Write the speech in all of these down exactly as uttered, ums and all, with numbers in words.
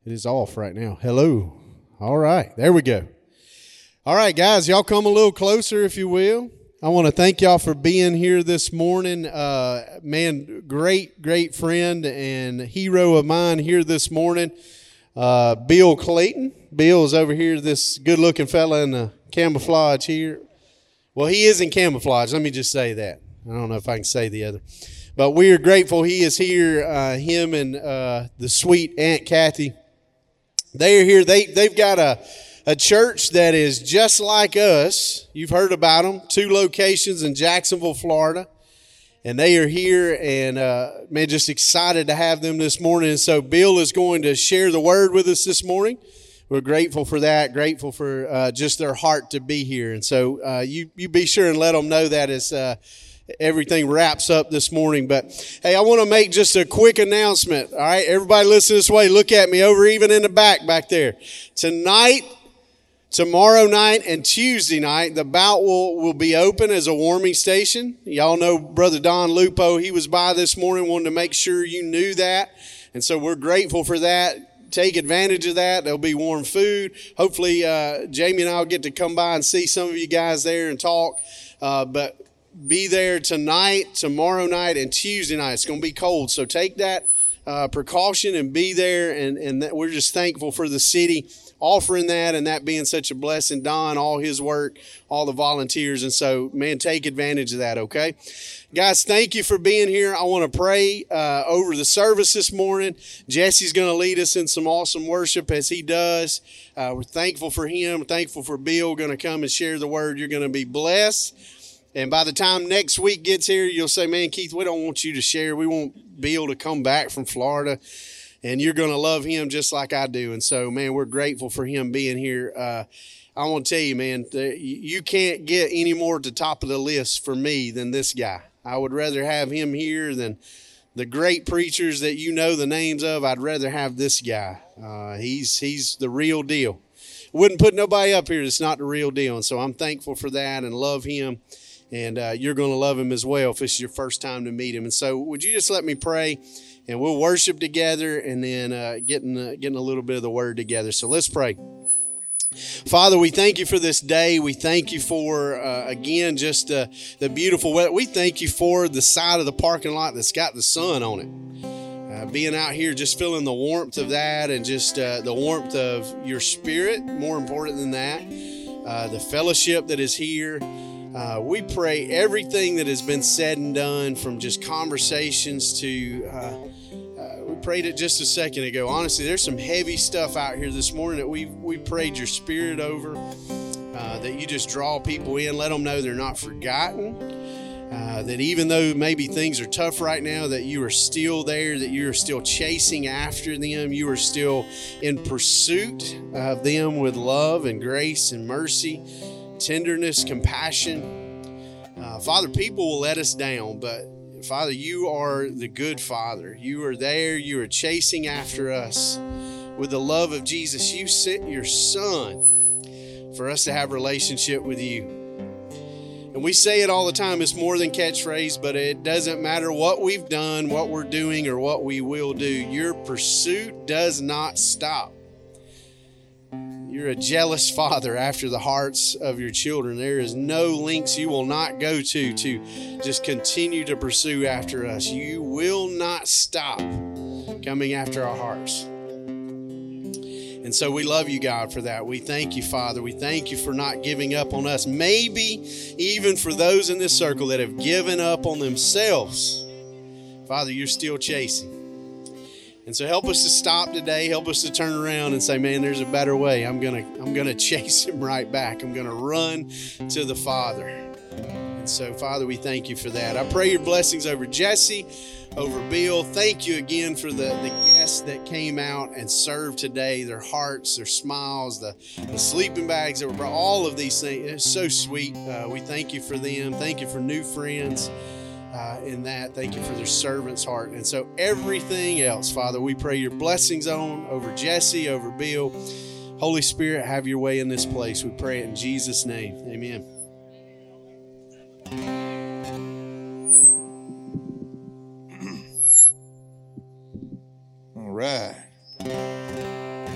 It is off right now. Hello. All right. There we go. All right, guys. Y'all come a little closer, if you will. I want to thank y'all for being here this morning. Uh, man, great, great friend and hero of mine here this morning, uh, Bill Clayton. Bill is over here, this good-looking fella in the camouflage here. Well, he is in camouflage. Let me just say that. I don't know if I can say the other. But we are grateful he is here, uh, him and uh, the sweet Aunt Kathy. They are here. They, they've got a, a church that is just like us. You've heard about them. Two locations in Jacksonville, Florida. And they are here, and uh, man, just excited to have them this morning. And so Bill is going to share the word with us this morning. We're grateful for that, grateful for uh, just their heart to be here. And so uh, you, you be sure and let them know that as uh, everything wraps up this morning. But, hey, I want to make just a quick announcement. All right, everybody listen this way. Look at me over even in the back back there. Tonight, tomorrow night, and Tuesday night, the Bout will, will be open as a warming station. Y'all know Brother Don Lupo. He was by this morning, wanted to make sure you knew that. And so we're grateful for that. Take advantage of that. There'll be warm food. Hopefully, uh, Jamie and I will get to come by and see some of you guys there and talk. Uh, but be there tonight, tomorrow night, and Tuesday night. It's going to be cold, so take that uh, precaution and be there. And, and that we're just thankful for the city offering that and that being such a blessing. Don, all his work, all the volunteers. And so, man, take advantage of that, okay? Guys, thank you for being here. I want to pray uh, over the service this morning. Jesse's going to lead us in some awesome worship as he does. Uh, we're thankful for him. We're thankful for Bill going to come and share the word. You're going to be blessed. And by the time next week gets here, you'll say, man, Keith, we don't want you to share. We want Bill to come back from Florida. And you're going to love him just like I do. And so, man, we're grateful for him being here. Uh, I want to tell you, man, you can't get any more at the top of the list for me than this guy. I would rather have him here than the great preachers that you know the names of. I'd rather have this guy. Uh, he's he's the real deal. Wouldn't put nobody up here that's not the real deal. And so I'm thankful for that and love him. And uh, you're going to love him as well if it's your first time to meet him. And so would you just let me pray, and we'll worship together and then uh, getting, uh, getting a little bit of the word together. So let's pray. Father, we thank you for this day. We thank you for, uh, again, just uh, the beautiful weather. We thank you for the side of the parking lot that's got the sun on it. Uh, being out here, just feeling the warmth of that and just uh, the warmth of your spirit, more important than that, uh, the fellowship that is here. Uh, we pray everything that has been said and done, from just conversations to... Uh, We prayed it just a second ago. Honestly, there's some heavy stuff out here this morning that we we prayed your spirit over, uh, that you just draw people in, let them know they're not forgotten, uh, that even though maybe things are tough right now, that you are still there, that you are still chasing after them, you are still in pursuit of them with love and grace and mercy, tenderness, compassion. Uh, Father, people will let us down, but Father, you are the good Father. You are there. You are chasing after us with the love of Jesus. You sent your Son for us to have a relationship with you. And we say it all the time. It's more than catchphrase, but it doesn't matter what we've done, what we're doing, or what we will do. Your pursuit does not stop. You're a jealous Father after the hearts of your children. There is no lengths you will not go to to just continue to pursue after us. You will not stop coming after our hearts. And so we love you, God, for that. We thank you, Father. We thank you for not giving up on us. Maybe even for those in this circle that have given up on themselves, Father, you're still chasing. And so help us to stop today. Help us to turn around and say, man, there's a better way. I'm going to I'm gonna chase him right back. I'm going to run to the Father. And so, Father, we thank you for that. I pray your blessings over Jesse, over Bill. Thank you again for the, the guests that came out and served today, their hearts, their smiles, the, the sleeping bags that were brought, all of these things. It's so sweet. Uh, we thank you for them. Thank you for new friends. Uh, in that, thank you for their servant's heart. And so everything else, Father, we pray your blessings on over Jesse, over Bill. Holy Spirit, have your way in this place. We pray it in Jesus' name. Amen. All right.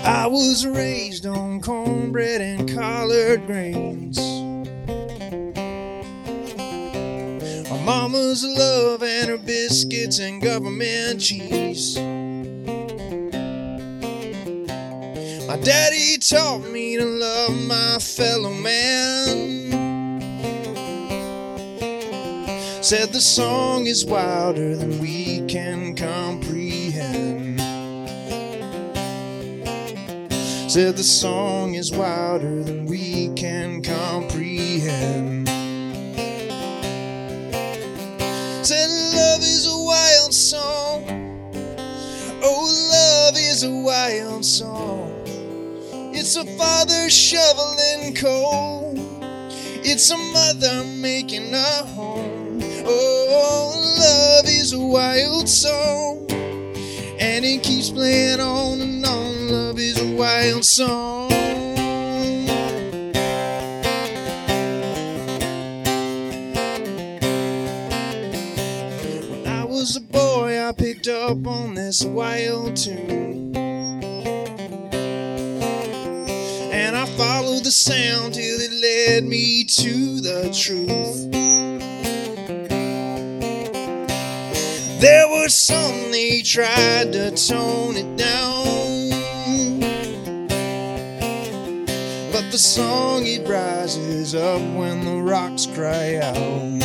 I was raised on cornbread and collard greens. My mama's love and her biscuits and government cheese. My daddy taught me to love my fellow man. Said the song is wilder than we can comprehend. Said the song is wilder than we can comprehend. Said love is a wild song. Oh, love is a wild song. It's a father shoveling coal. It's a mother making a home. Oh, love is a wild song, and it keeps playing on and on. Love is a wild song. When I was a boy, I picked up on this wild tune, and I followed the sound till it led me to the truth. There were some, they tried to tone it down, but the song, it rises up when the rocks cry out.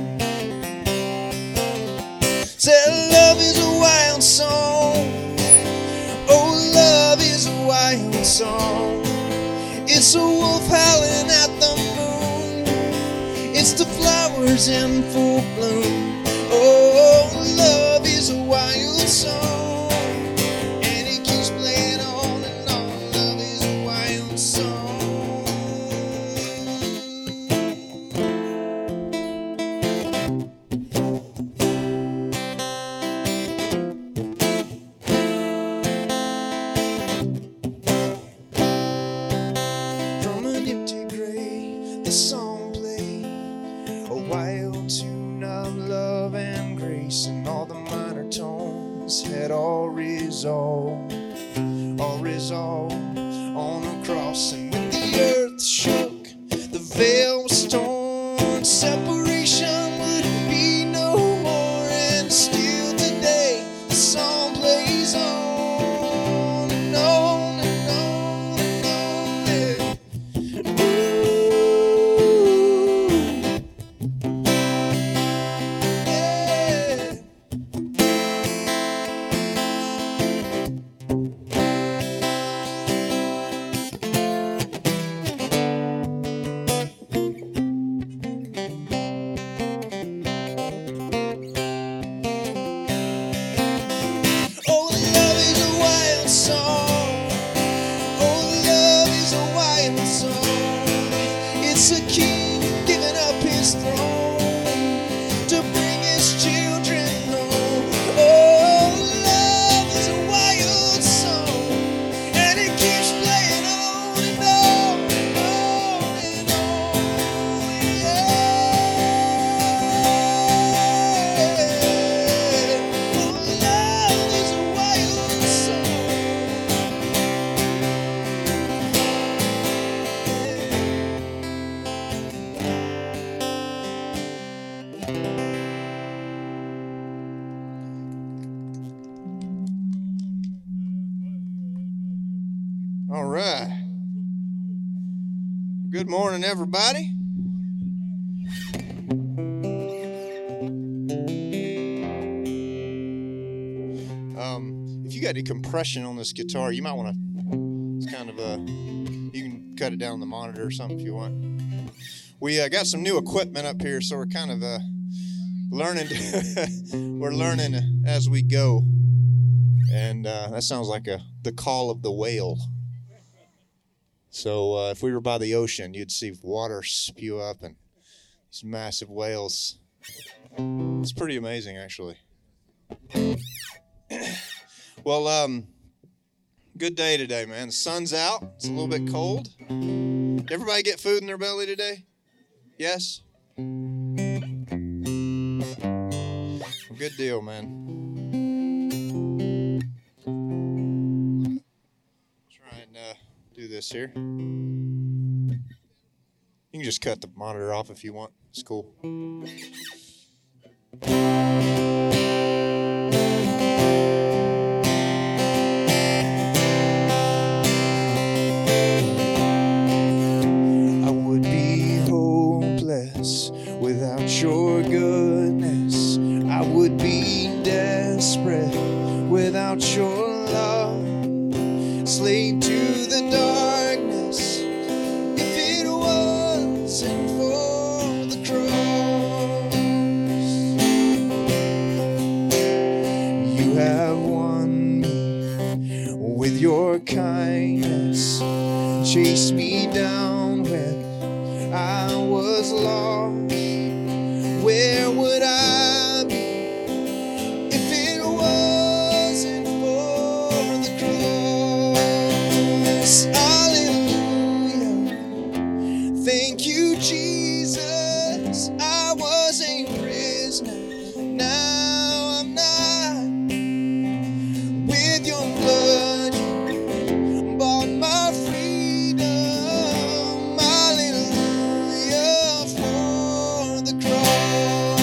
Said love is a wild song. Oh, love is a wild song. It's a wolf howling at the moon. It's the flowers in full bloom. Oh, love is a wild song, and it keeps playing on and on. Love is a wild song. From an empty grave, the song played, a wild tune of love and grace, and all the minor tones had all resolved, all resolved on a cross. And when the earth shook, the veil was torn, separation would be no more. And still today the song plays on and on and on and on, yeah. It's a king giving up his throne to bring his children home. Oh, love is a wild song, and it keeps playing on and on and on and on, yeah. Oh, love is a wild song. All right. Good morning, everybody. Um, if you got any compression on this guitar, you might want to, it's kind of a, you can cut it down on the monitor or something if you want. We uh, got some new equipment up here, so we're kind of uh, learning, to we're learning as we go. And uh, that sounds like a the call of the whale. So uh, if we were by the ocean, you'd see water spew up and these massive whales. It's pretty amazing, actually. Well, um, good day today, man. The sun's out. It's a little bit cold. Did everybody get food in their belly today? Yes? Good deal, man. Try this here. You can just cut the monitor off if you want. It's cool. I would be hopeless without your goodness. I would be desperate without your love. Slave to the darkness if it wasn't for the cross. You have won me with your kindness, chased me down when I was lost. Where would I be if it wasn't for the cross? Hallelujah. Thank you, Jesus. I was a prisoner. Now I'm not. With your blood, you bought my freedom. Hallelujah for the cross.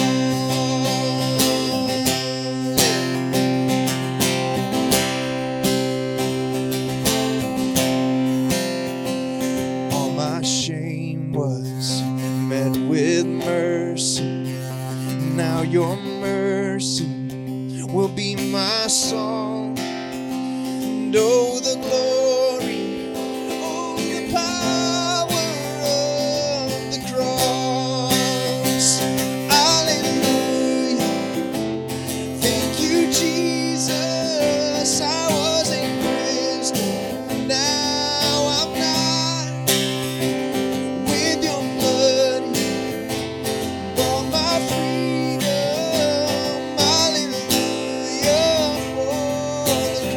All my shame was met with mercy. Now your mercy will be my song. And oh, the glory, oh, your power of the cross. Hallelujah. Thank you, Jesus. I was a prisoner. Now I'm not. With your blood, you bought my freedom. Hallelujah for the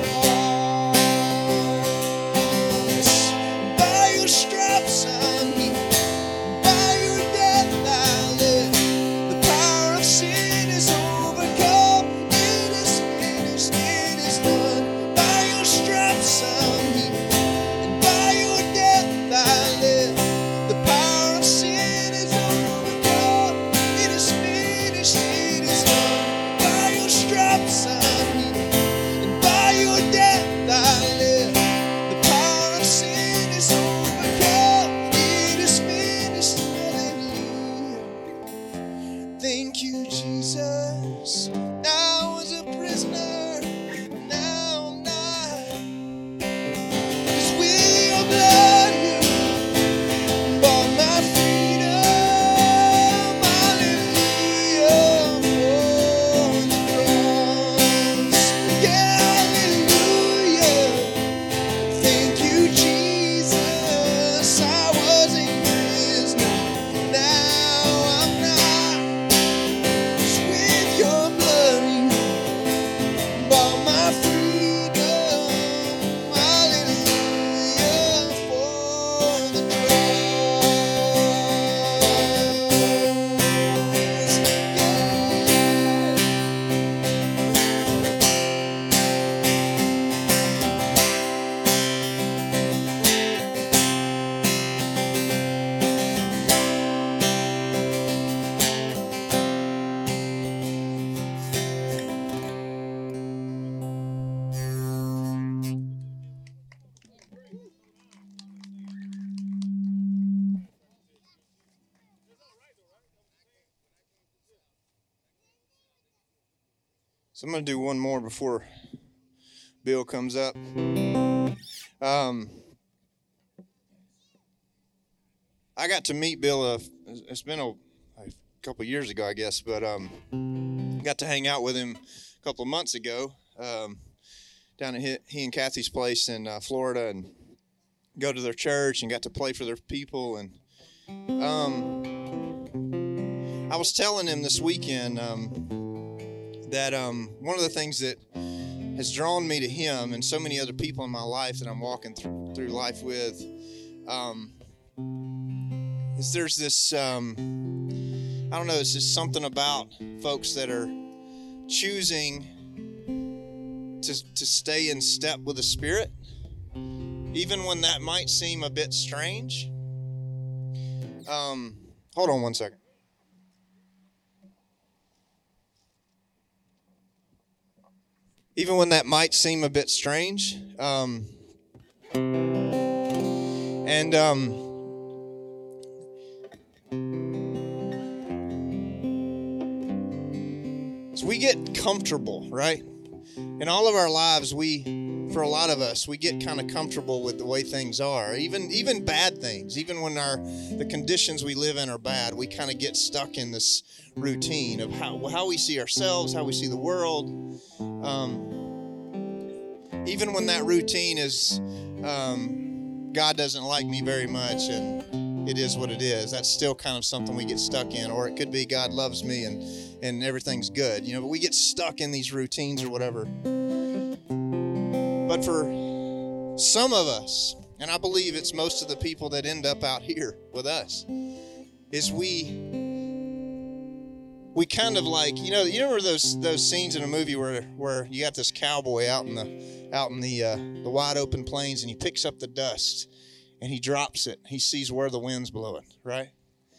cross. By your stripes I'm healed. By your death I live. The power of sin is overcome. It is finished. It is done. By your stripes I'm healed. And by your death I live. The power of sin is overcome. It is finished. It is done. By your stripes I'm healed. And by your death I live. The power of sin is overcome. It is finished. Hallelujah. Thank you, Jesus. I was a prisoner. Now I'm not. 'Cause with your blood you bought my freedom. Hallelujah for the cross. Yeah, hallelujah. Thank you, Jesus. I was a prisoner. Now I'm not. 'Cause with your blood you bought my freedom. Hallelujah for the cross. So I'm going to do one more before Bill comes up. Um, I got to meet Bill, uh, it's been a, a couple years ago, I guess, but um, got to hang out with him a couple of months ago um, down at he, he and Kathy's place in uh, Florida, and go to their church and got to play for their people. And um, I was telling him this weekend um, that um, one of the things that has drawn me to him and so many other people in my life that I'm walking through, through life with um, is there's this, um, I don't know, it's just something about folks that are choosing to, to stay in step with the Spirit even when that might seem a bit strange. Um, hold on one second. Even when that might seem a bit strange, um, and um, so we get comfortable, right? In all of our lives, we, for a lot of us, we get kind of comfortable with the way things are. Even even bad things, even when our the conditions we live in are bad, we kind of get stuck in this routine of how how we see ourselves, how we see the world. Um, even when that routine is, um, God doesn't like me very much, and it is what it is. That's still kind of something we get stuck in. Or it could be God loves me and and everything's good, you know. But we get stuck in these routines or whatever. But for some of us, and I believe it's most of the people that end up out here with us, is we we kind of like, you know, you remember those those scenes in a movie where where you got this cowboy out in the out in the uh, the wide open plains, and he picks up the dust and he drops it. He sees where the wind's blowing, right?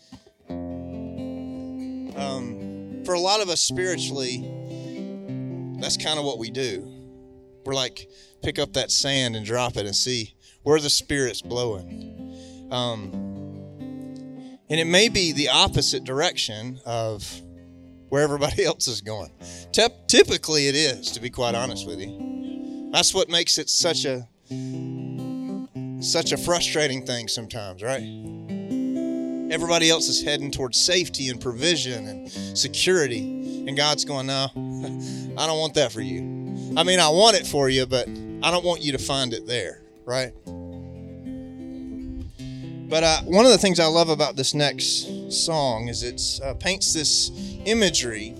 Um, for a lot of us spiritually, that's kind of what we do. We're like, pick up that sand and drop it and see where the Spirit's blowing. Um, and it may be the opposite direction of where everybody else is going. Tep- typically it is, to be quite honest with you. That's what makes it such a such a frustrating thing sometimes, right? Everybody else is heading towards safety and provision and security. And God's going, no, I don't want that for you. I mean, I want it for you, but I don't want you to find it there, right? But uh, one of the things I love about this next song is it uh, paints this imagery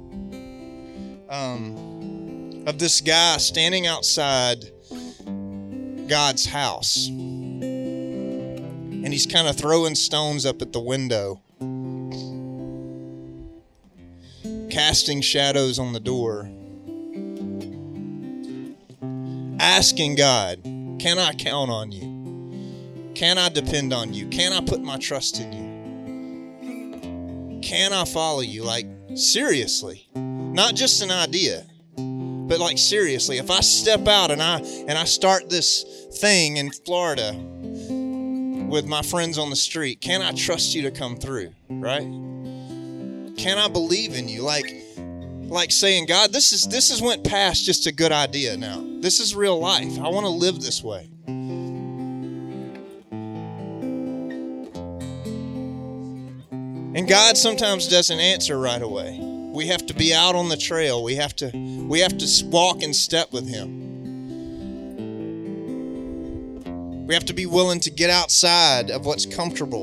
um, of this guy standing outside God's house. And he's kind of throwing stones up at the window, casting shadows on the door, asking God, can I count on you? Can I depend on you? Can I put my trust in you? Can I follow you? Like, seriously. Not just an idea, but like, seriously. If I step out and I and I start this thing in Florida with my friends on the street, can I trust you to come through, right? Can I believe in you? Like, like saying, God, this is this has went past just a good idea now. This is real life. I want to live this way. And God sometimes doesn't answer right away. We have to be out on the trail. We have to we have to walk in step with Him. We have to be willing to get outside of what's comfortable.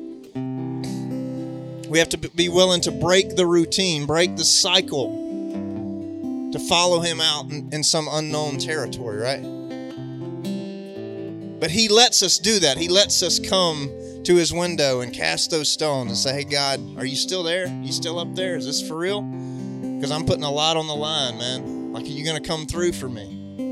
We have to be willing to break the routine, break the cycle, to follow Him out in, in some unknown territory, right? But He lets us do that. He lets us come to His window and cast those stones and say, hey, God, are you still there? You still up there? Is this for real? Because I'm putting a lot on the line, man. Like, are you going to come through for me?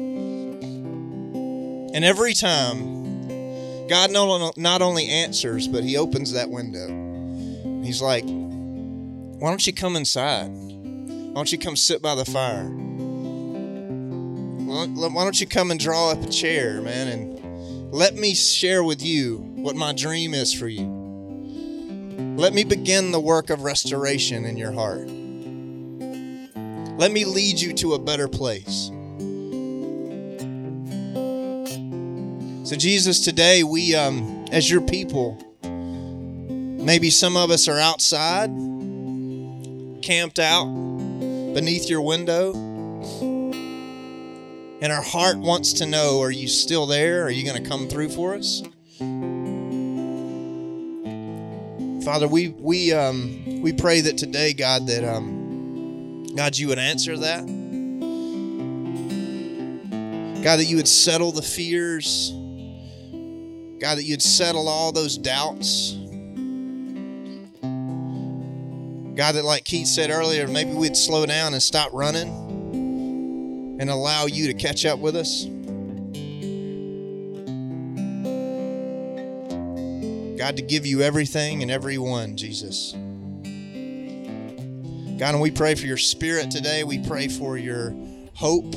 And every time, God not only answers, but He opens that window. He's like, why don't you come inside? Why don't you come sit by the fire? Why don't you come and draw up a chair, man, and let me share with you what my dream is for you. Let me begin the work of restoration in your heart. Let me lead you to a better place. So Jesus, today we, um, as your people, maybe some of us are outside, camped out beneath your window, and our heart wants to know, are you still there? Are you going to come through for us? Father, we we um, we pray that today, God, that um, God, you would answer that. God, that you would settle the fears. God, that you'd settle all those doubts. God, that like Keith said earlier, maybe we'd slow down and stop running and allow you to catch up with us. God, to give you everything and everyone, Jesus. God, and we pray for your Spirit today. We pray for your hope.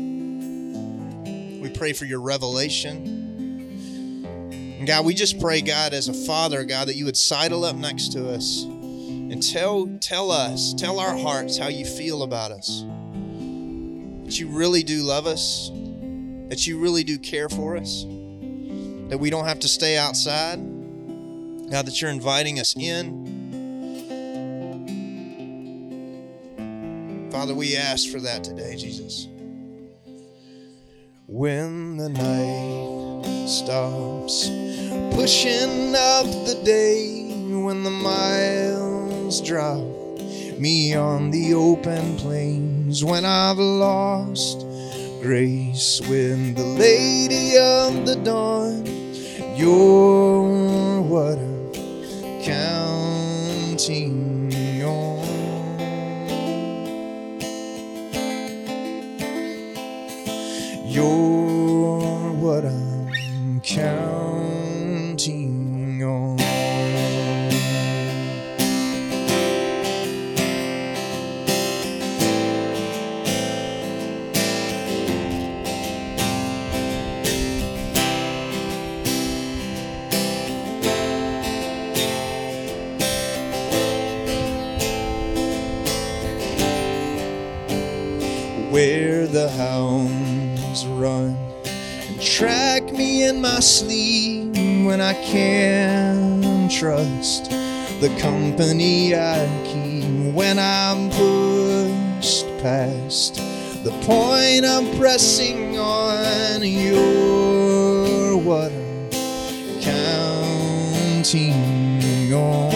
We pray for your revelation. And God, we just pray, God, as a father, God, that you would sidle up next to us and tell, tell us, tell our hearts how you feel about us. That you really do love us. That you really do care for us. That we don't have to stay outside. God, that you're inviting us in. Father, we ask for that today, Jesus. When the night stops pushing up the day, when the miles drop me on the open plains, when I've lost grace, when the lady of the dawn, you're what I'm counting on. You're what I'm counting on. Where the hounds run and track me in my sleep, when I can't trust the company I keep, when I'm pushed past the point I'm pressing on, you're what I'm counting on.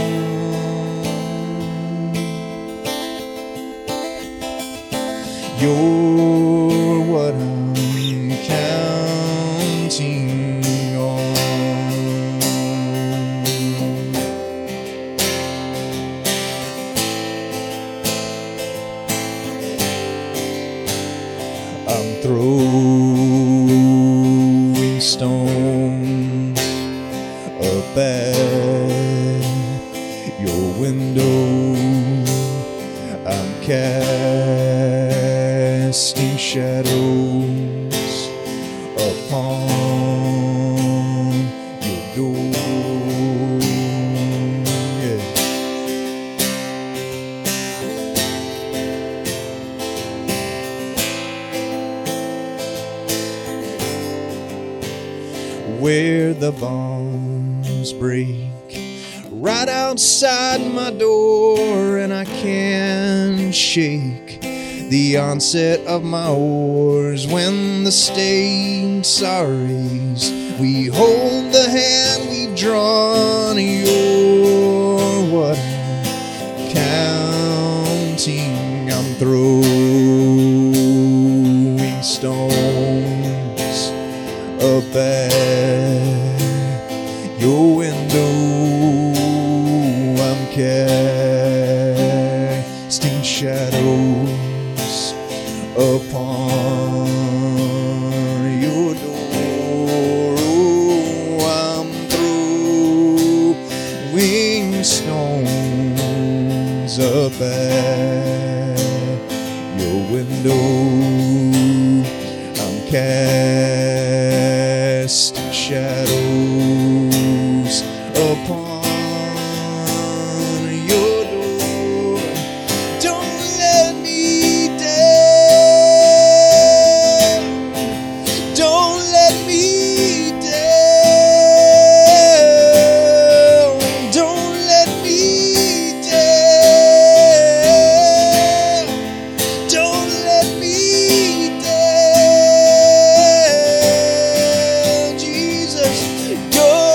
You're what I'm counting on. I'm throwing stones up at your window. I'm casting shadows upon your door. Yeah. Where the bombs break right outside my door, and I can't shake the onset of my oars, when the stakes are raised, we hold the hand we've drawn. You're what I'm counting. I'm throwing stones up at your window. I'm casting shadows upon your door. Oh, I'm throwing stones up at your window. I'm casting shadows upon Go!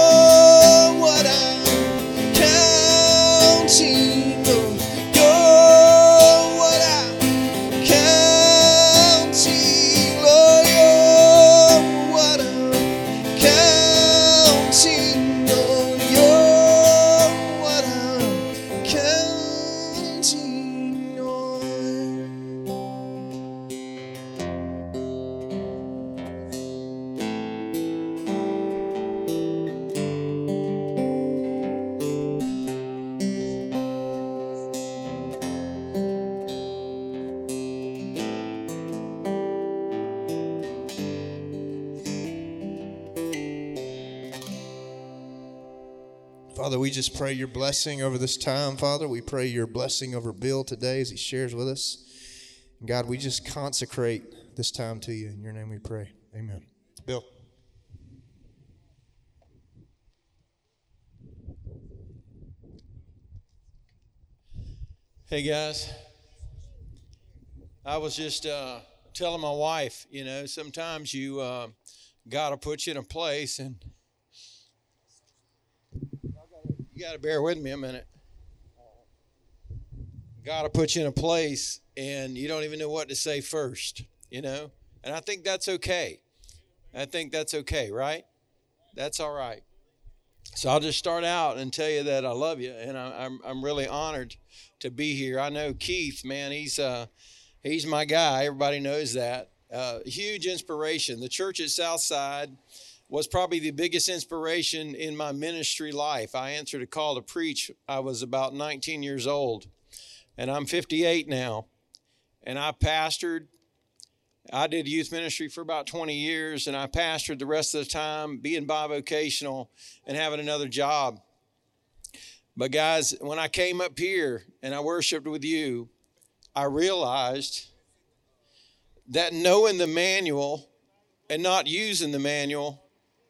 Father, we just pray your blessing over this time, Father. We pray your blessing over Bill today as he shares with us. And God, we just consecrate this time to you. In your name we pray. Amen. Bill. Hey guys, I was just uh, telling my wife, you know, sometimes you uh, got to put you in a place, and you got to bear with me a minute. Got to put you in a place, and you don't even know what to say first, you know, and I think that's okay. I think that's okay, right? That's all right. So I'll just start out and tell you that I love you, and I, I'm I'm really honored to be here. I know Keith, man, he's uh he's my guy. Everybody knows that. Uh, huge inspiration. The church at Southside was probably the biggest inspiration in my ministry life. I answered a call to preach. I was about nineteen years old, and I'm fifty-eight now, and I pastored. I did youth ministry for about twenty years, and I pastored the rest of the time, being bivocational and having another job. But guys, when I came up here and I worshiped with you, I realized that knowing the manual and not using the manual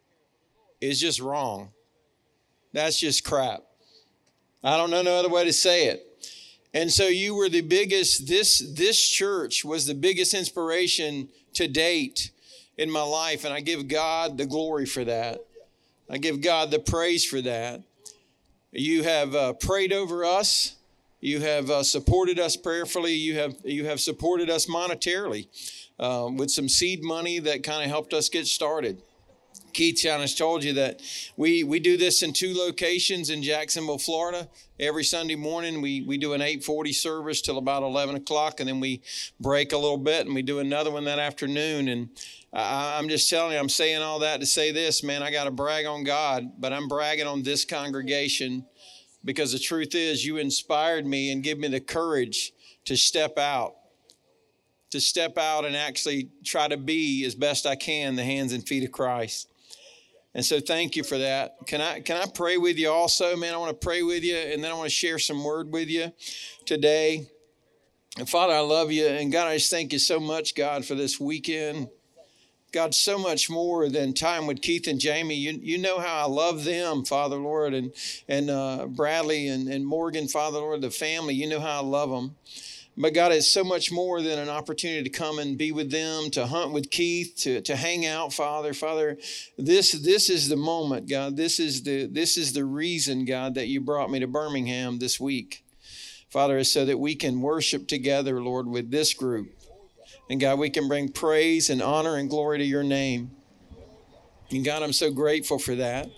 is just wrong. That's just crap. I don't know no other way to say it. And so you were the biggest, this, this church was the biggest inspiration to date in my life. And I give God the glory for that. I give God the praise for that. You have uh, prayed over us. You have uh, supported us prayerfully. You have, you have supported us monetarily uh, with some seed money that kind of helped us get started. Keith John has told you that we, we do this in two locations in Jacksonville, Florida. Every Sunday morning, we, we do an eight forty service till about eleven o'clock, and then we break a little bit, and we do another one that afternoon. And I, I'm just telling you, I'm saying all that to say this, man, I got to brag on God, but I'm bragging on this congregation because the truth is you inspired me and give me the courage to step out, to step out and actually try to be as best I can the hands and feet of Christ. And so thank you for that. Can I can I pray with you also, man? I want to pray with you, and then I want to share some word with you today. And Father, I love you. And God, I just thank you so much, God, for this weekend. God, so much more than time with Keith and Jamie. You you know how I love them, Father, Lord, and, and uh, Bradley and, and Morgan, Father, Lord, the family. You know how I love them. But God, it's so much more than an opportunity to come and be with them, to hunt with Keith, to, to hang out, Father. Father, this this is the moment, God. This is the this is the reason, God, that you brought me to Birmingham this week. Father, is so that we can worship together, Lord, with this group. And God, we can bring praise and honor and glory to your name. And God, I'm so grateful for that.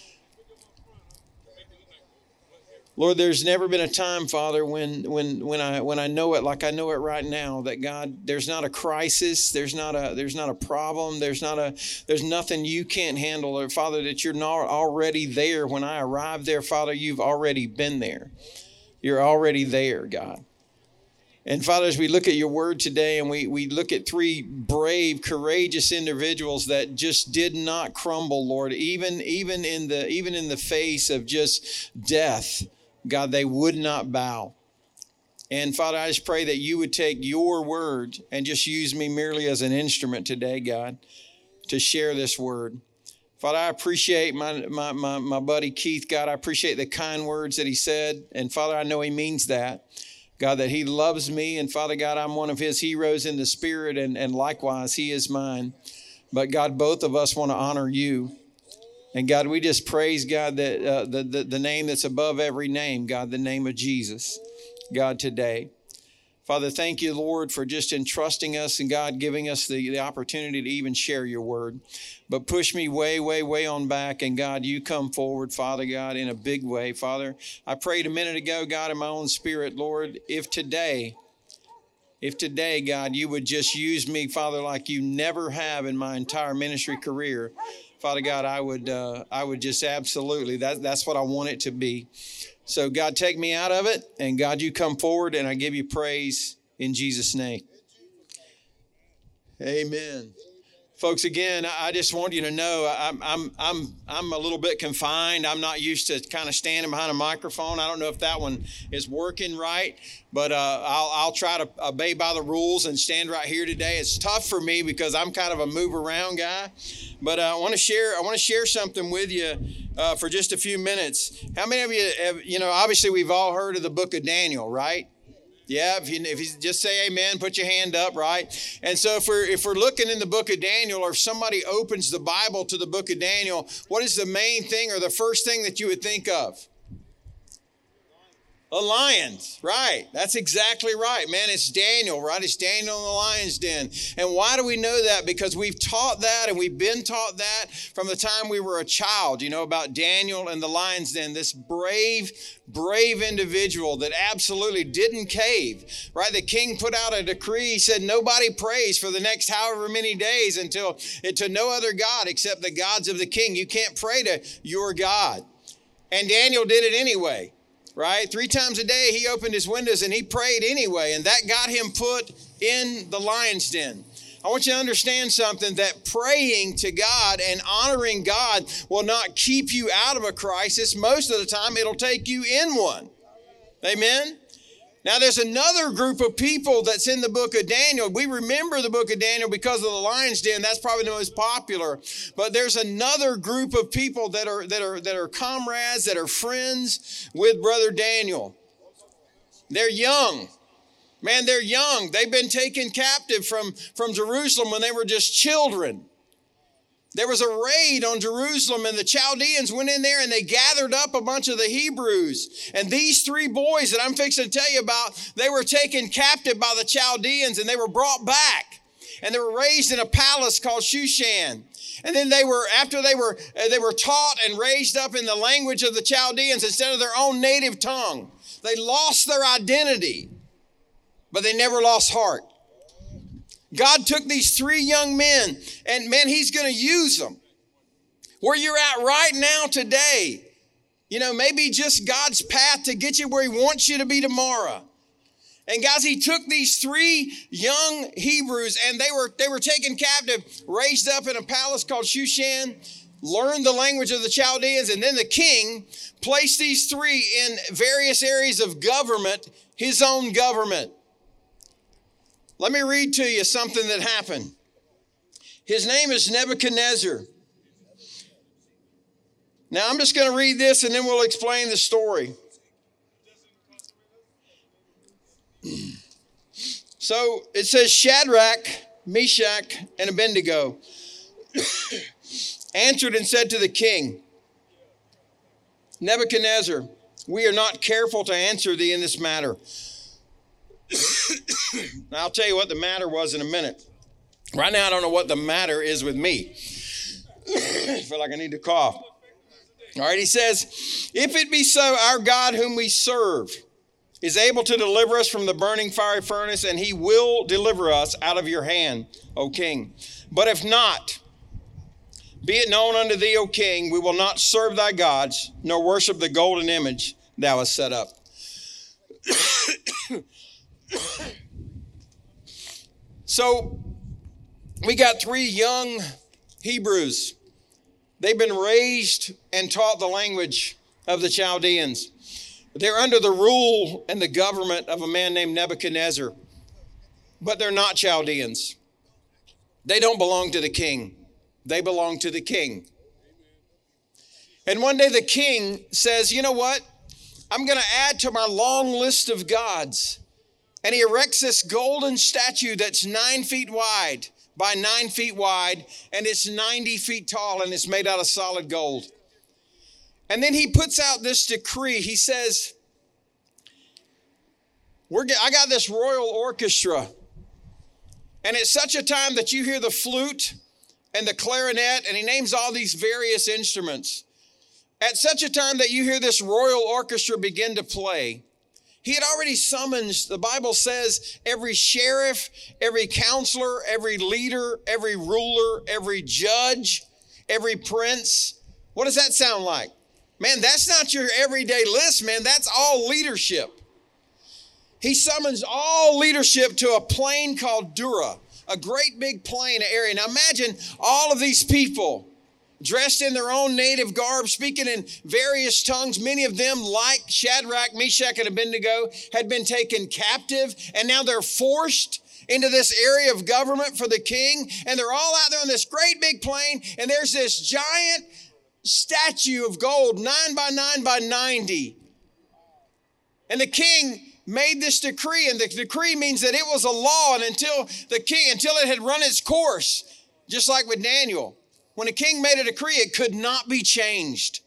Lord, there's never been a time, Father, when when when I when I know it like I know it right now, that God, there's not a crisis, there's not a there's not a problem, there's not a there's nothing you can't handle, or Father, that you're not already there. When I arrive there, Father, you've already been there. You're already there, God. And Father, as we look at your word today, and we we look at three brave, courageous individuals that just did not crumble, Lord, even even in the even in the face of just death. God, they would not bow. And Father, I just pray that you would take your word and just use me merely as an instrument today, God, to share this word. Father, I appreciate my, my, my, my buddy Keith, God. I appreciate the kind words that he said. And Father, I know he means that. God, that he loves me. And Father God, I'm one of his heroes in the spirit, and, and likewise, he is mine. But God, both of us want to honor you. And God, we just praise, God, that uh, the, the, the name that's above every name, God, the name of Jesus, God, today. Father, thank you, Lord, for just entrusting us and, God, giving us the, the opportunity to even share your word. But push me way, way, way on back. And, God, you come forward, Father, God, in a big way. Father, I prayed a minute ago, God, in my own spirit, Lord, if today, if today, God, you would just use me, Father, like you never have in my entire ministry career, Father God, I would uh, I would just absolutely, that, that's what I want it to be. So God, take me out of it, and God, you come forward, and I give you praise in Jesus' name. Amen. Folks, again, I just want you to know I'm I'm I'm I'm a little bit confined. I'm not used to kind of standing behind a microphone. I don't know if that one is working right, but uh, I'll I'll try to obey by the rules and stand right here today. It's tough for me because I'm kind of a move around guy, but uh, I want to share I want to share something with you uh, for just a few minutes. How many of you have, you know? Obviously, we've all heard of the book of Daniel, right? Yeah, if you, if you just say amen, put your hand up, right? And so if we're if we're looking in the book of Daniel, or if somebody opens the Bible to the book of Daniel, what is the main thing or the first thing that you would think of? A lion, right? That's exactly right, man. It's Daniel, right? It's Daniel in the lion's den. And why do we know that? Because we've taught that, and we've been taught that from the time we were a child, you know, about Daniel and the lion's den, this brave, brave individual that absolutely didn't cave, right? The king put out a decree. He said, nobody prays for the next however many days until to no other God except the gods of the king. You can't pray to your God. And Daniel did it anyway. Right? Three times a day, he opened his windows and he prayed anyway, and that got him put in the lion's den. I want you to understand something, that praying to God and honoring God will not keep you out of a crisis. Most of the time, it'll take you in one. Amen? Now, there's another group of people that's in the book of Daniel. We remember the book of Daniel because of the lion's den. That's probably the most popular. But there's another group of people that are that are that are comrades, that are friends with Brother Daniel. They're young. Man, they're young. They've been taken captive from, from Jerusalem when they were just children. There was a raid on Jerusalem, and the Chaldeans went in there and they gathered up a bunch of the Hebrews. And these three boys that I'm fixing to tell you about, they were taken captive by the Chaldeans and they were brought back. And they were raised in a palace called Shushan. And then they were, after they were, they were taught and raised up in the language of the Chaldeans instead of their own native tongue. They lost their identity, but they never lost heart. God took these three young men, and man, he's going to use them. Where you're at right now today, you know, maybe just God's path to get you where he wants you to be tomorrow. And guys, he took these three young Hebrews, and they were they were taken captive, raised up in a palace called Shushan, learned the language of the Chaldeans, and then the king placed these three in various areas of government, his own government. Let me read to you something that happened. His name is Nebuchadnezzar. Now, I'm just going to read this and then we'll explain the story. So it says, Shadrach, Meshach, and Abednego answered and said to the king, Nebuchadnezzar, we are not careful to answer thee in this matter. Now, I'll tell you what the matter was in a minute. Right now, I don't know what the matter is with me. I feel like I need to cough. All right, he says, if it be so, our God whom we serve is able to deliver us from the burning fiery furnace, and he will deliver us out of your hand, O king. But if not, be it known unto thee, O king, we will not serve thy gods, nor worship the golden image thou hast set up. So we got three young Hebrews. They've been raised and taught the language of the Chaldeans. They're under the rule and the government of a man named Nebuchadnezzar. But they're not Chaldeans. They don't belong to the king. They belong to the king. And one day the king says, you know what? I'm going to add to my long list of gods. And he erects this golden statue that's nine feet wide by nine feet wide, and it's ninety feet tall, and it's made out of solid gold. And then he puts out this decree. He says, We're, I got this royal orchestra, and it's such a time that you hear the flute and the clarinet, and he names all these various instruments. At such a time that you hear this royal orchestra begin to play, he had already summoned, the Bible says, every sheriff, every counselor, every leader, every ruler, every judge, every prince. What does that sound like? Man, that's not your everyday list, man. That's all leadership. he summons all leadership to a plain called Dura, a great big plain area. Now imagine all of these people dressed in their own native garb, speaking in various tongues. Many of them, like Shadrach, Meshach, and Abednego, had been taken captive, and now they're forced into this area of government for the king. And they're all out there on this great big plain, and there's this giant statue of gold, nine by nine by ninety. And the king made this decree, and the decree means that it was a law, and until the king, until it had run its course, just like with Daniel, when a king made a decree, it could not be changed.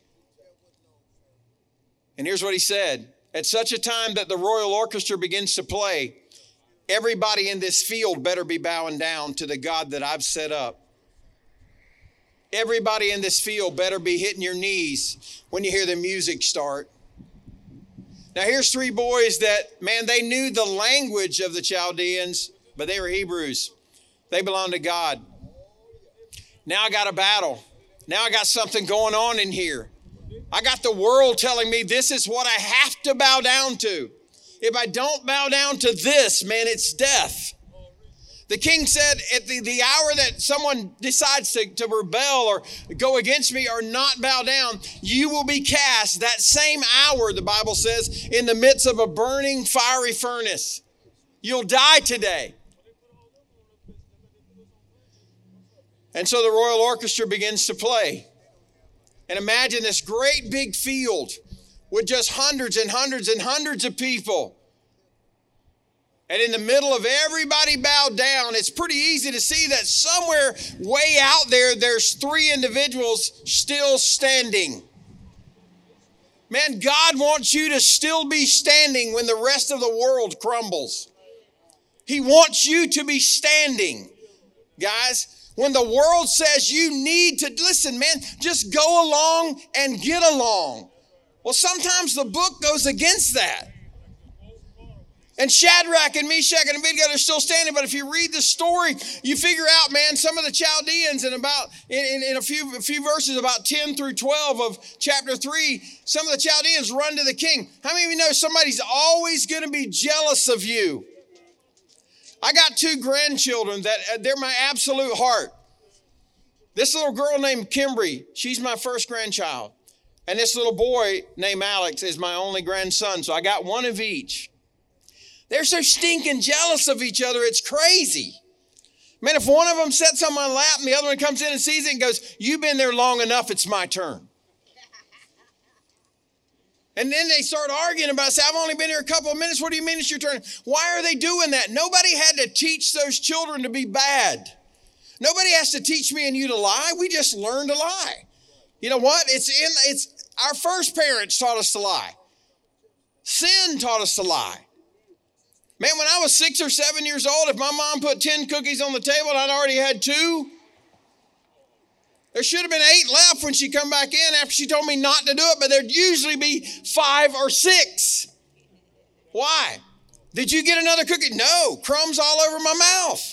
And here's what he said: at such a time that the royal orchestra begins to play, everybody in this field better be bowing down to the God that I've set up. Everybody in this field better be hitting your knees when you hear the music start. Now here's three boys that, man, they knew the language of the Chaldeans, but they were Hebrews. They belonged to God. Now I got a battle. Now I got something going on in here. I got the world telling me this is what I have to bow down to. If I don't bow down to this, man, it's death. The king said, at the, the hour that someone decides to, to rebel or go against me or not bow down, you will be cast that same hour, the Bible says, in the midst of a burning fiery furnace. You'll die today. And so the royal orchestra begins to play. And imagine this great big field with just hundreds and hundreds and hundreds of people. And in the middle of everybody bowed down, it's pretty easy to see that somewhere way out there, there's three individuals still standing. Man, God wants you to still be standing when the rest of the world crumbles. He wants you to be standing, guys. When the world says you need to, listen, man, just go along and get along. Well, sometimes the book goes against that. And Shadrach and Meshach and Abednego are still standing. But if you read the story, you figure out, man, some of the Chaldeans in about, in, in, in a few a few verses, about ten through twelve of chapter three, some of the Chaldeans run to the king. How many of you know somebody's always going to be jealous of you? I got two grandchildren that uh, they're my absolute heart. This little girl named Kimberly, she's my first grandchild. And this little boy named Alex is my only grandson. So I got one of each. They're so stinking jealous of each other, it's crazy. Man, if one of them sits on my lap and the other one comes in and sees it and goes, you've been there long enough, it's my turn. And then they start arguing about, say, I've only been here a couple of minutes. What do you mean it's your turn? Why are they doing that? Nobody had to teach those children to be bad. Nobody has to teach me and you to lie. We just learn to lie. You know what? It's in, it's our first parents taught us to lie. Sin taught us to lie. Man, when I was six or seven years old, if my mom put ten cookies on the table and I'd already had two, there should have been eight left when she come back in after she told me not to do it, but there'd usually be five or six. Why? Did you get another cookie? No, crumbs all over my mouth.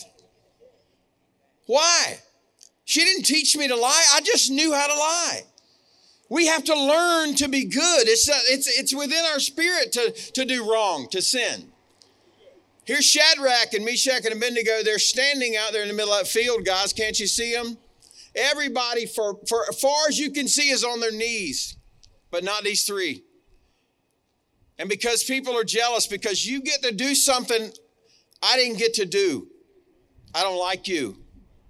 Why? She didn't teach me to lie. I just knew how to lie. We have to learn to be good. It's, it's, it's within our spirit to, to do wrong, to sin. Here's Shadrach and Meshach and Abednego. They're standing out there in the middle of that field, guys. Can't you see them? Everybody, for, for as far as you can see, is on their knees, but not these three. And because people are jealous, because you get to do something I didn't get to do, I don't like you.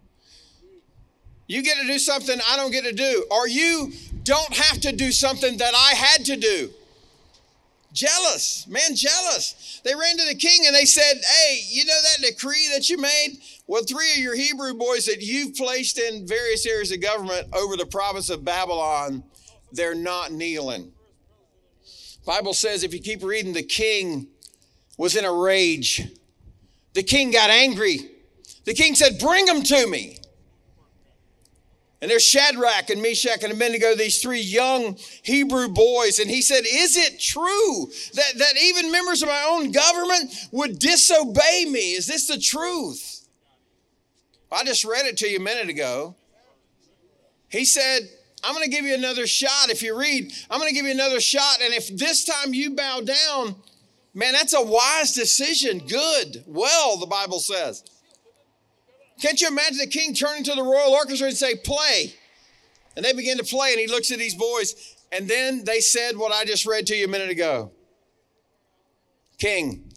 You get to do something I don't get to do, or you don't have to do something that I had to do. Jealous, man, jealous. They ran to the king and they said, hey, you know that decree that you made? Well, three of your Hebrew boys that you've placed in various areas of government over the province of Babylon, they're not kneeling. Bible says, if you keep reading, the king was in a rage. The king got angry. The king said, bring them to me. And there's Shadrach and Meshach and Abednego, these three young Hebrew boys. And he said, is it true that, that even members of my own government would disobey me? Is this the truth? I just read it to you a minute ago. He said, I'm going to give you another shot. If you read, I'm going to give you another shot. And if this time you bow down, Man, that's a wise decision. Good. Well, the Bible says. Can't you imagine the king turning to the royal orchestra and say, play? And they begin to play, and he looks at these boys, and then they said what I just read to you a minute ago. King,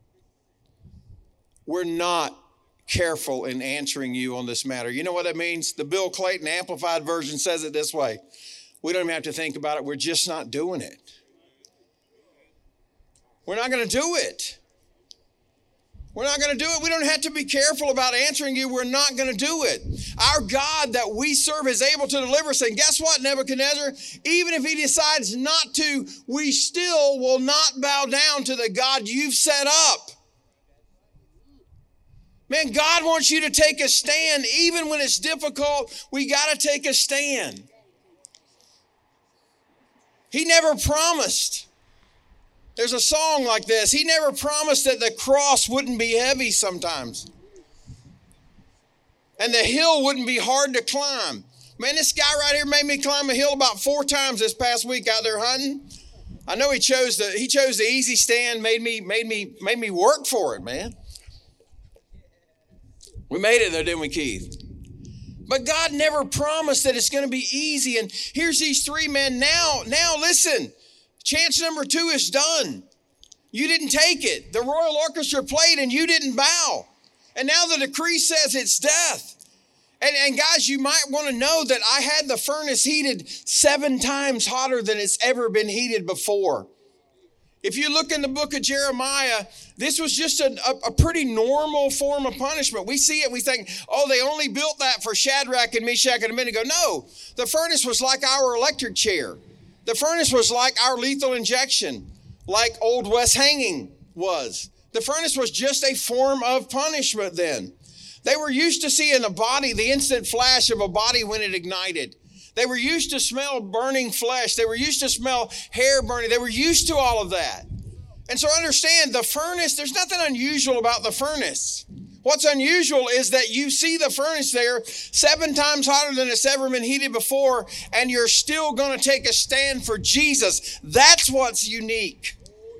we're not careful in answering you on this matter. You know what that means? The Bill Clayton Amplified Version says it this way. We don't even have to think about it. We're just not doing it. We're not going to do it. We're not going to do it. We don't have to be careful about answering you. We're not going to do it. Our God that we serve is able to deliver us. And guess what, Nebuchadnezzar? Even if he decides not to, we still will not bow down to the God you've set up. Man, God wants you to take a stand. Even when it's difficult, we got to take a stand. He never promised. There's a song like this. He never promised that the cross wouldn't be heavy sometimes. And the hill wouldn't be hard to climb. Man, this guy right here made me climb a hill about four times this past week out there hunting. I know he chose the he chose the easy stand, made me, made me, made me work for it, man. We made it though, didn't we, Keith? But God never promised that it's going to be easy. And here's these three men now. Now listen. Chance number two is done. You didn't take it. The royal orchestra played and you didn't bow. And now the decree says it's death. And, and guys, you might want to know that I had the furnace heated seven times hotter than it's ever been heated before. If you look in the book of Jeremiah, this was just a, a, a pretty normal form of punishment. We see it, we think, oh, they only built that for Shadrach and Meshach and Abednego. No, the furnace was like our electric chair. The furnace was like our lethal injection, like Old West hanging was. The furnace was just a form of punishment then. They were used to seeing a body, the instant flash of a body when it ignited. They were used to smell burning flesh. They were used to smell hair burning. They were used to all of that. And so understand, the furnace, there's nothing unusual about the furnace. What's unusual is that you see the furnace there seven times hotter than it's ever been heated before, and you're still going to take a stand for Jesus. That's what's unique.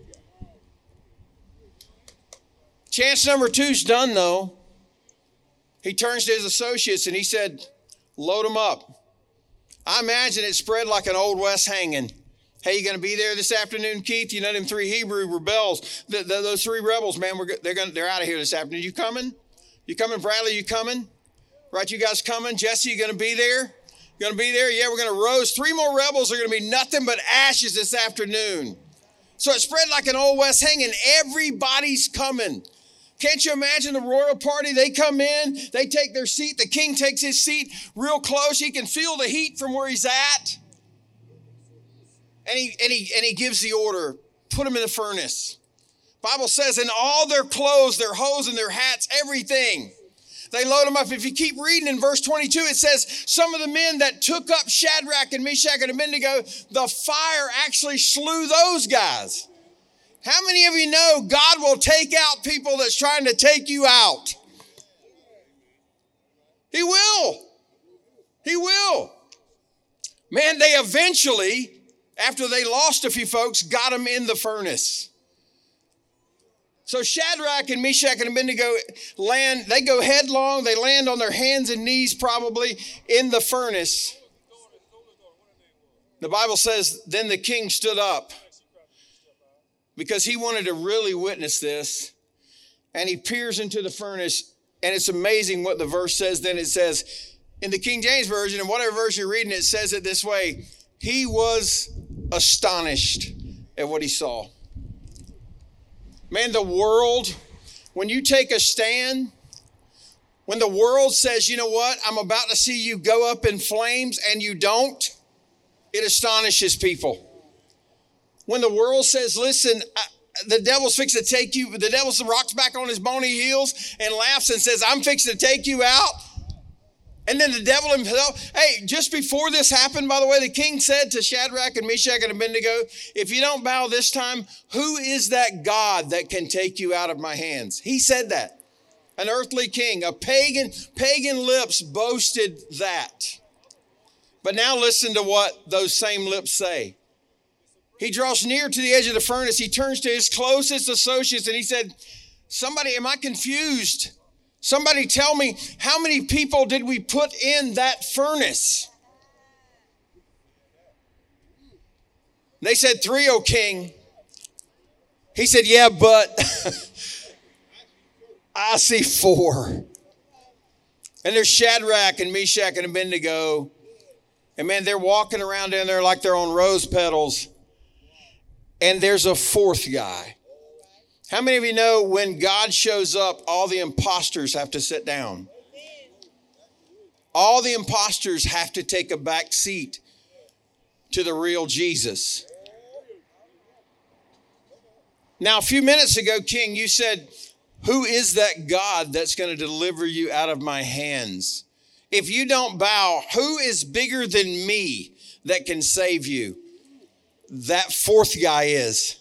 Chance number two's done, though. He turns to his associates and he said, load them up. I imagine it spread like an Old West hanging. Hey, you going to be there this afternoon, Keith? You know them three Hebrew rebels, the, the, those three rebels, man, we're, they're going they're out of here this afternoon. You coming? You coming, Bradley? You coming? Right, you guys coming? Jesse, you going to be there? You going to be there? Yeah, we're going to roast. Three more rebels are going to be nothing but ashes this afternoon. So it spread like an Old West hanging. Everybody's coming. Can't you imagine the royal party? They come in, they take their seat. The king takes his seat real close. He can feel the heat from where he's at. And he, and he, and he gives the order, put them in the furnace. Bible says in all their clothes, their hose and their hats, everything, they load them up. If you keep reading in verse twenty-two, it says some of the men that took up Shadrach and Meshach and Abednego, the fire actually slew those guys. How many of you know God will take out people that's trying to take you out? He will. He will. Man, they eventually, after they lost a few folks, got them in the furnace. So Shadrach and Meshach and Abednego land, they go headlong, they land on their hands and knees probably in the furnace. The Bible says, then the king stood up because he wanted to really witness this. And he peers into the furnace, and it's amazing what the verse says. Then it says, in the King James Version, and whatever verse you're reading, it says it this way, he was astonished at what he saw. Man, the world, when you take a stand, when the world says, you know what, I'm about to see you go up in flames and you don't, it astonishes people. When the world says, listen, I, the devil's fixing to take you, the devil's rocks back on his bony heels and laughs and says, I'm fixing to take you out. And then the devil himself, hey, just before this happened, by the way, the king said to Shadrach and Meshach and Abednego, if you don't bow this time, who is that God that can take you out of my hands? He said that. An earthly king, a pagan, pagan lips boasted that. But now listen to what those same lips say. He draws near to the edge of the furnace. He turns to his closest associates and he said, somebody, am I confused? Somebody tell me, how many people did we put in that furnace? They said, three, O king. He said, yeah, but I see four. And there's Shadrach and Meshach and Abednego. And man, they're walking around down there like they're on rose petals. And there's a fourth guy. How many of you know when God shows up, all the imposters have to sit down? All the imposters have to take a back seat to the real Jesus. Now, a few minutes ago, King, you said, who is that God that's going to deliver you out of my hands? If you don't bow, who is bigger than me that can save you? That fourth guy is.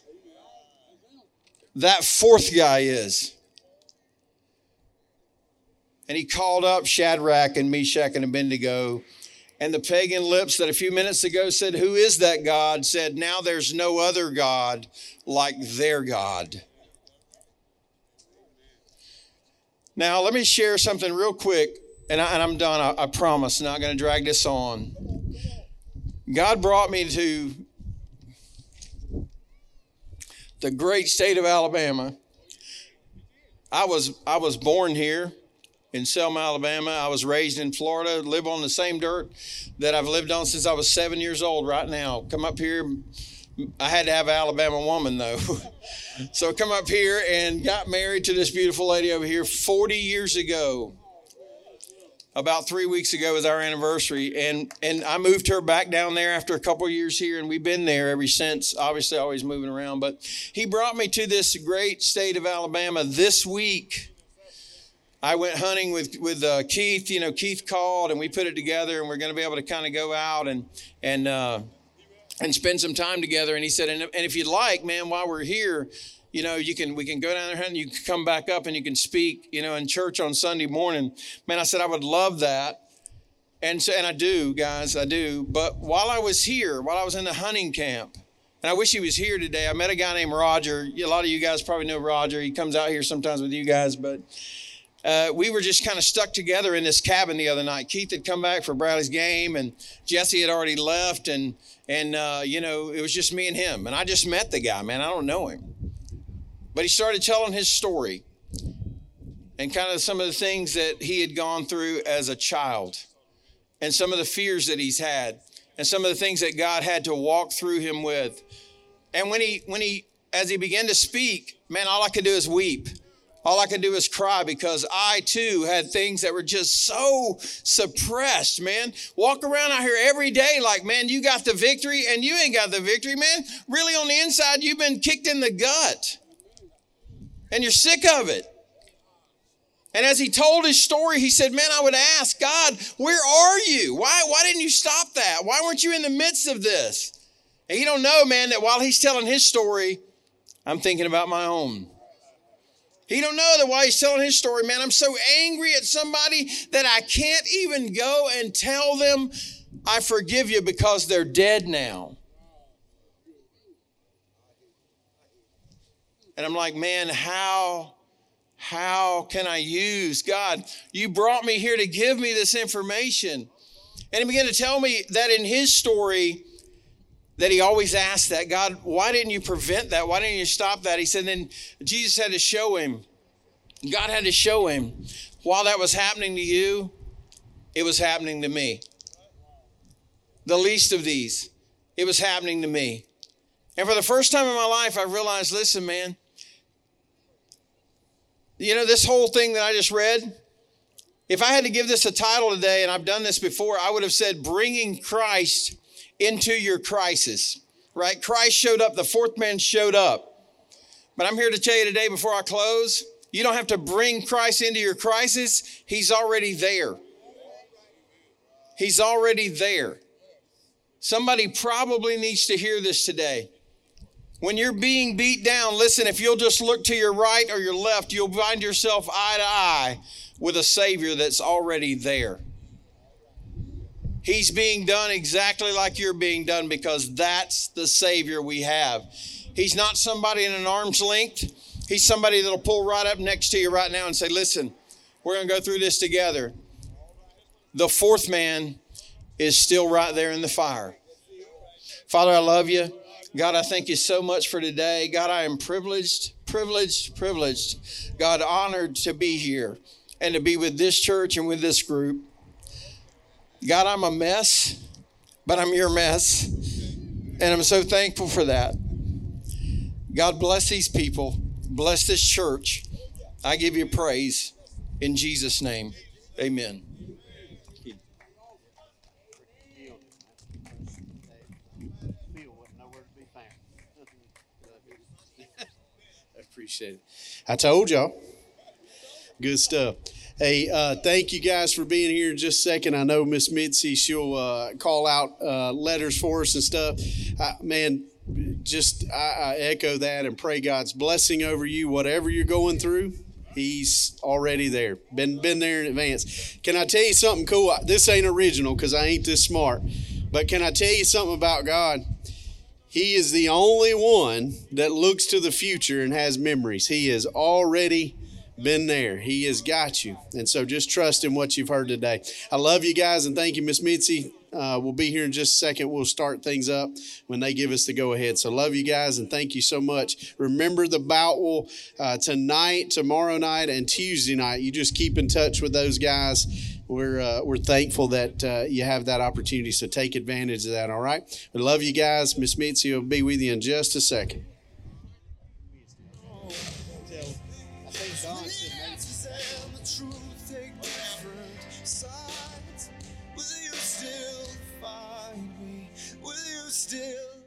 That fourth guy is. And he called up Shadrach and Meshach and Abednego. And the pagan lips that a few minutes ago said, who is that God? Said, now there's no other God like their God. Now, let me share something real quick, and, I, and I'm done, I, I promise. Not going to drag this on. God brought me to the great state of Alabama. I was I was born here in Selma, Alabama. I was raised in Florida, live on the same dirt that I've lived on since I was seven years old right now. Come up here. I had to have an Alabama woman, though. So come up here and got married to this beautiful lady over here forty years ago. About three weeks ago was our anniversary. And, and I moved her back down there after a couple of years here, and we've been there ever since, obviously always moving around. But he brought me to this great state of Alabama this week. I went hunting with, with uh, Keith. You know, Keith called, and we put it together, and we're going to be able to kind of go out and and uh, and spend some time together. And he said, and, and if you'd like, man, while we're here, you know, you can we can go down there and you can come back up and you can speak, you know, in church on Sunday morning. Man, I said, I would love that. And so, and I do, guys, I do. But while I was here, while I was in the hunting camp, and I wish he was here today, I met a guy named Roger. A lot of you guys probably know Roger. He comes out here sometimes with you guys, but Uh, we were just kind of stuck together in this cabin the other night. Keith had come back for Bradley's game, and Jesse had already left, and and uh, you know, it was just me and him. And I just met the guy, man. I don't know him, but he started telling his story and kind of some of the things that he had gone through as a child, and some of the fears that he's had, and some of the things that God had to walk through him with. And when he when he as he began to speak, man, all I could do is weep. All I could do is cry, because I, too, had things that were just so suppressed, man. Walk around out here every day like, man, you got the victory, and you ain't got the victory, man. Really, on the inside, you've been kicked in the gut, and you're sick of it. And as he told his story, he said, man, I would ask, God, where are you? Why, why didn't you stop that? Why weren't you in the midst of this? And you don't know, man, that while he's telling his story, I'm thinking about my own. He don't know that while he's telling his story, man, I'm so angry at somebody that I can't even go and tell them I forgive you because they're dead now. And I'm like, man, how, how can I use God? You brought me here to give me this information. And he began to tell me that in his story, that he always asked that, God, why didn't you prevent that? Why didn't you stop that? He said, then Jesus had to show him. God had to show him, while that was happening to you, it was happening to me. The least of these, it was happening to me. And for the first time in my life, I realized, listen, man, you know, this whole thing that I just read, if I had to give this a title today, and I've done this before, I would have said, bringing Christ into your crisis, right? Christ showed up. The fourth man showed up. But I'm here to tell you today, before I close, you don't have to bring Christ into your crisis. He's already there. He's already there. Somebody probably needs to hear this today. When you're being beat down, listen, if you'll just look to your right or your left, you'll find yourself eye to eye with a Savior that's already there. He's being done exactly like you're being done because that's the Savior we have. He's not somebody in an arm's length. He's somebody that'll pull right up next to you right now and say, listen, we're going to go through this together. The fourth man is still right there in the fire. Father, I love you. God, I thank you so much for today. God, I am privileged, privileged, privileged. God, honored to be here and to be with this church and with this group. God, I'm a mess, but I'm your mess. And I'm so thankful for that. God, bless these people. Bless this church. I give you praise in Jesus' name. Amen. I appreciate it. I told y'all. Good stuff. Hey, uh, thank you guys for being here in just a second. I know Miss Mitzi, she'll uh, call out uh, letters for us and stuff. Uh, man, just I, I echo that and pray God's blessing over you, whatever you're going through. He's already there. Been been there in advance. Can I tell you something cool? This ain't original because I ain't this smart. But can I tell you something about God? He is the only one that looks to the future and has memories. He has already been there. He has got you. And so just trust in what you've heard today. I love you guys and thank you, Miss Mitzi. Uh, we'll be here in just a second. We'll start things up when they give us the go ahead. So love you guys and thank you so much. Remember the bout will uh, tonight, tomorrow night, and Tuesday night. You just keep in touch with those guys. We're uh, we're thankful that uh, you have that opportunity. So take advantage of that. All right. We love you guys. Miss Mitzi will be with you in just a second. Still